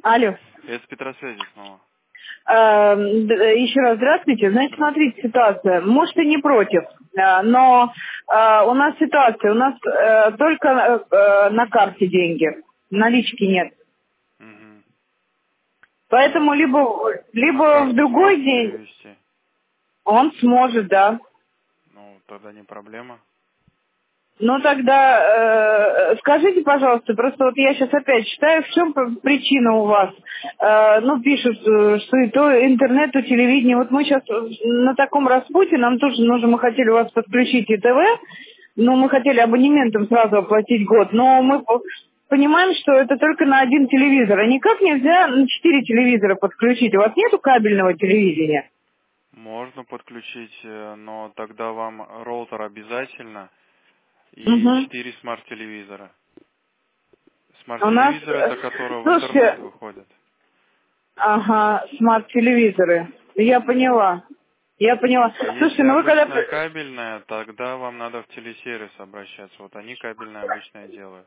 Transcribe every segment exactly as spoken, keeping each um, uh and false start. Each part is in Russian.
Алло. Это с Петросвязи снова. Э, д- Еще раз здравствуйте. Значит, смотрите, ситуация. Может, и не против, э, но э, у нас ситуация. У нас э, только э, на карте деньги. Налички нет. Угу. Поэтому либо, На либо в карту другой сможете день перевести? он сможет, да. Ну, тогда не проблема. Ну тогда э, скажите, пожалуйста, просто вот я сейчас опять читаю, в чем п- причина у вас? Э, ну, пишут, э, что и то интернет, то телевидение. Вот мы сейчас на таком распутье, нам тоже нужно, мы хотели у вас подключить и ТВ, но мы хотели абонементом сразу оплатить год, но мы по- понимаем, что это только на один телевизор, а никак нельзя на четыре телевизора подключить. У вас нету кабельного телевидения? Можно подключить, э, но тогда вам роутер обязательно и Угу. четыре смарт-телевизора. У нас, Смарт-телевизор, э, это который в интернет слушайте, выходит. ага, смарт-телевизоры. Я поняла. Я поняла. А если Слушайте, ну вы когда... обычная кабельная, тогда вам надо в телесервис обращаться. Вот они кабельное обычное делают.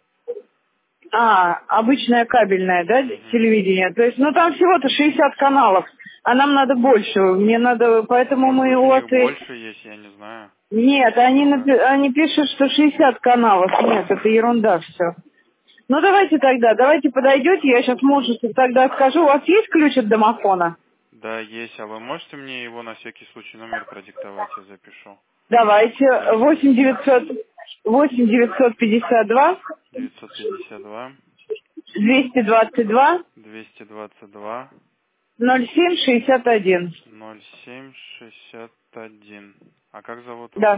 А, обычное кабельное, да, Угу. телевидение. То есть, ну там всего-то шестьдесят каналов, а нам надо больше. Мне надо, поэтому Может мы быть, у у вас них и... больше есть, я не знаю. Нет, Что они, такое? напи- они пишут, что шестьдесят каналов. Нет, это ерунда все. Ну давайте тогда, давайте подойдете, я сейчас мужу тогда скажу. У вас есть ключ от домофона? Да, есть. А вы можете мне его на всякий случай номер продиктовать, я запишу? Давайте. Телефон. восемь девятьсот, восемь девятьсот пятьдесят два девятьсот пятьдесят два двести двадцать два двести двадцать два ноль семь шестьдесят один. ноль семь шестьдесят один. А как зовут вас? Да.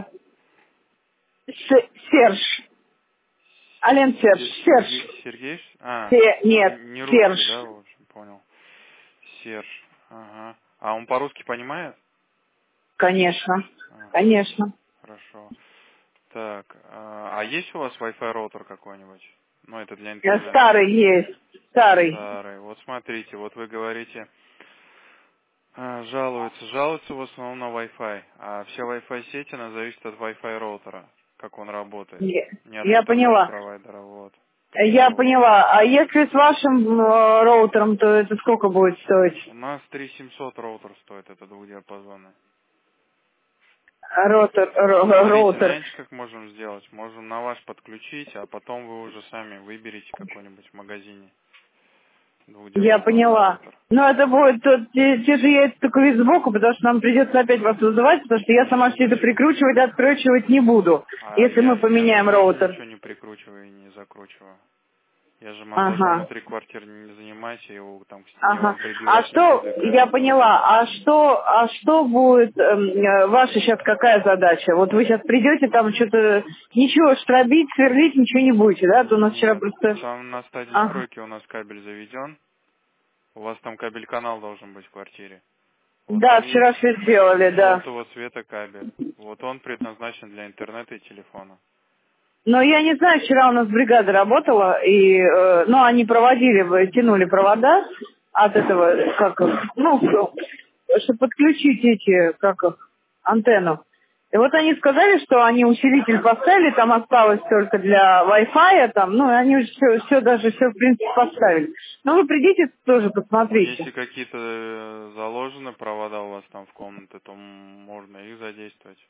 С- Серж. Ален Серж. Се- Сергей, Серж. Сергей? А, Се- Нет, не Серж. русский, да, в общем, понял. Серж. Ага. А он по-русски понимает? Конечно. А, Конечно. хорошо. Так, а, а есть у вас Wi-Fi роутер какой-нибудь? Ну, это для Э, интернета. Старый есть. Старый. Старый. Вот смотрите, вот вы говорите, а, жалуются. Жалуются в основном на Wi-Fi. А все Wi-Fi сети, она зависит от Wi-Fi роутера, как он работает. Я Не от я поняла. интернет-провайдера, вот. Я Почему? поняла. А если с вашим э, роутером, то это сколько будет У стоить? нас три тысячи семьсот роутер стоит, это двухдиапазонный. Роутер, ро- Смотрите, роутер. знаете, как можем сделать? Можем на ваш подключить, а потом вы уже сами выберете какой-нибудь в магазине Я двухдиапазонный поняла. роутер. Ну, это будет тот- те, те же яйца, только вид сбоку, потому что нам придется опять вас вызывать, потому что я сама все это Почему? прикручивать, откручивать не буду, А если я, мы я поменяем тоже роутер. ничего не прикручиваю и не закручиваю. Я же монтажом Ага. внутри квартиры не занимаюсь, я его там к стене Ага. вам А прибивать не что, буду и я кабель тоже. поняла, а что, а что будет, эм, э, ваша сейчас какая задача? Вот вы сейчас придете, там что-то, ничего, штробить, сверлить, ничего не будете, да? А то у нас вчера Нет, просто... там на стадии Ага. стройки у нас кабель заведен. У вас там кабель-канал должен быть в квартире. Вот Да, и вчера все сделали, да. желтого цвета кабель. Вот он предназначен для интернета и телефона. Но я не знаю, вчера у нас бригада работала, и, э, ну, они проводили, э, тянули провода от этого, как их, ну, чтобы подключить эти, как их, антенну. И вот они сказали, что они усилитель поставили, там осталось только для Wi-Fi, там, ну, они уже все, все даже все, в принципе, поставили. Ну, вы придите тоже Но если посмотрите. какие-то э, заложены провода у вас там в комнате, то можно их задействовать.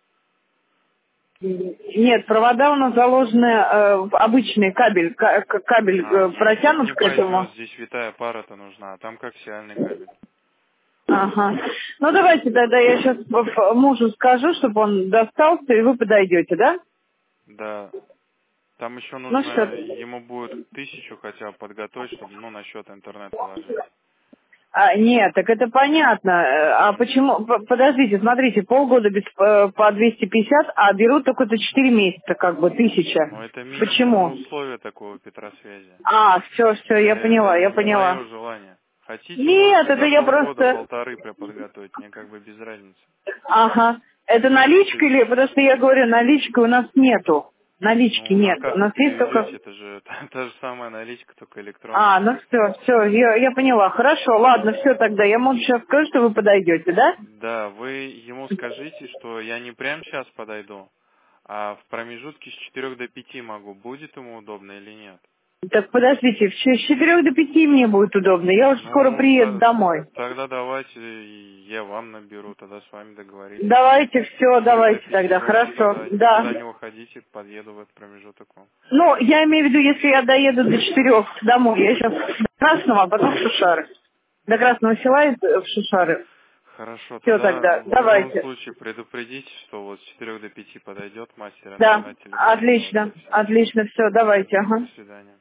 Нет, провода у нас заложены, э, в обычный кабель, ка- к- кабель А, э, не, протянут не к этому. пойдет, здесь витая пара-то нужна, а там коаксиальный кабель. Ага. Ну давайте тогда я сейчас мужу скажу, чтобы он достался, и вы подойдете, да? Да, там еще Ну нужно, что? ему будет тысячу хотя бы подготовить, чтобы, ну, на счет интернет положить. А, нет, так это понятно. Э, А почему? п- Подождите, смотрите, полгода без, э, по двести пятьдесят, а берут только за четыре месяца, как бы, тысяча. Но это минимум Почему? условия такого Петросвязи. А, все, все, Это, я поняла, это я не поняла. мое желание. Хотите, Нет, можете это за я полгода, просто... полторы прям подготовить, мне как бы без разницы. Ага. Это Минимум наличка или... тысяча. Потому что я говорю, наличка у нас нету. Налички Ну, а нет. У как вы нас есть только... переведете? Это же та, та же самая наличка, только А, электронная. ну все, все, я, я поняла. Хорошо, ладно, все тогда. Я могу сейчас скажу, что вы подойдете, да? Да, вы ему скажите, что я не прямо сейчас подойду, а в промежутке с четырех до пяти могу. Будет ему удобно или нет? Так подождите, в ч- с четырех до пяти мне будет удобно. Я уже скоро Ну, приеду та- домой. тогда давайте и я вам наберу, тогда с вами договоримся. Давайте, все, Или до давайте пяти тогда, ровно, хорошо. тогда Да. никуда не уходите, подъеду в этот промежуток к вам. Ну, я имею в виду, если я доеду до четырех домой, я сейчас до Красного, а потом в Шушары. До Красного села и в Шушары. Хорошо, Все тогда тогда, в любом давайте. случае предупредите, что вот с четырех до пяти подойдет мастер на, Да, на телефон, давайте отлично, и все. отлично, все, давайте, До ага. свидания.